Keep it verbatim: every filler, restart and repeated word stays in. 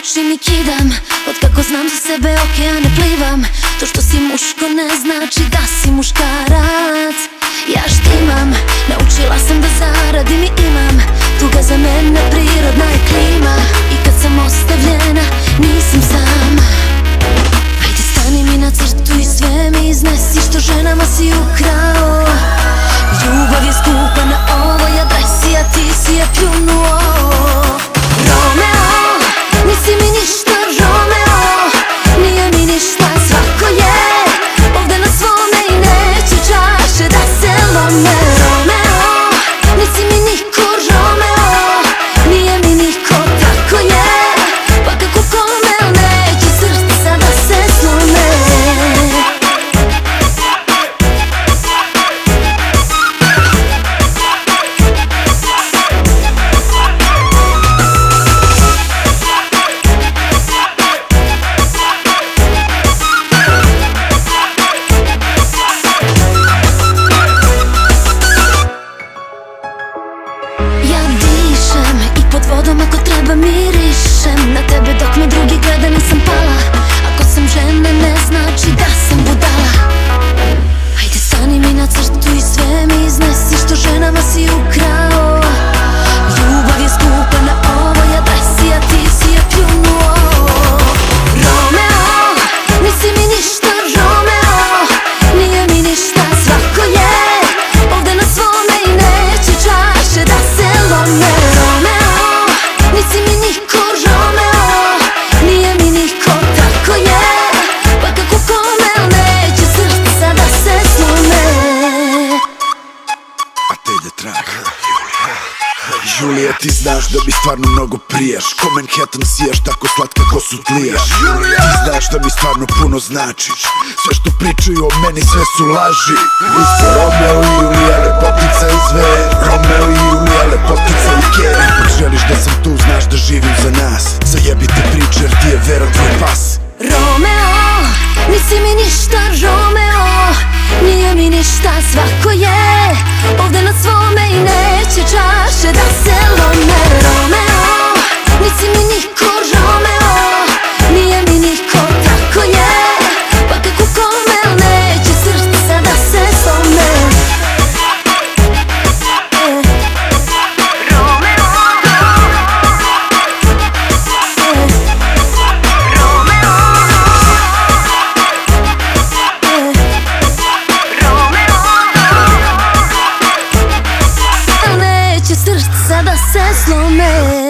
oči mi kidam, od kako znam za sebe okeane plivam. To što si muško ne znači da si muškarac. Ja štimam, naučila sam da zaradim i imam. Tuga za mene prirodna je klima. I kad sam ostavljena, nisam sama. Ajde stani mi na crtu i sve mi iznesi što ženama si ukrao. Ljubav je skupa na ovoj adresi, a ti si je pljunuo. Romeo, nisi mi ništa Romeo, nije mi ništa, svako je ovde na svome i neće čaše da se lome. Romeo, nisi mi niko Romeo, nije mi niko, tako je, pa kako kome, al neće srce sad da se slome. Pod vodom ako treba mirišem na tebe dok me drugi gleda, nisam pala. Ako sam žena ne znači da sam budala. Ajde stani mi na crtu i sve mi iznesi što ženama si ukrao. Ljubav je skupa na ovoj adresi, a ti si je pljunuo. Romeo, nisi mi ništa Romeo, nije mi ništa, svako je ovde na svome i neće čaše da se lome. Nisi mi niko Romeo, nije mi niko, tako je, pa kako kome, al neće srce sad da se slome. A te trag Julija, ti znaš da mi stvarno mnogo prijaš. Ko Manhattan sijaš, tako slatka ko su tlijaš. Ti znaš da mi stvarno puno značiš. Sve što pričaju o meni, sve su laži. Vi ste Romeo i Julija, lepotica i zver. Romeo i Julija, lepotica i ker. Ako želiš da sam tu, znaš da živim za nas. Zajebi te priče jer ti je vera tvoj pas. Romeo, nisi mi ništa Romeo, nije mi ništa, svako je ovde na svome i neće čaše da se lome. Romeo, nisi mi niko Romeo, nije mi niko, tako je, pa kako kome, al neće srce sad da se slome. Sada se slome.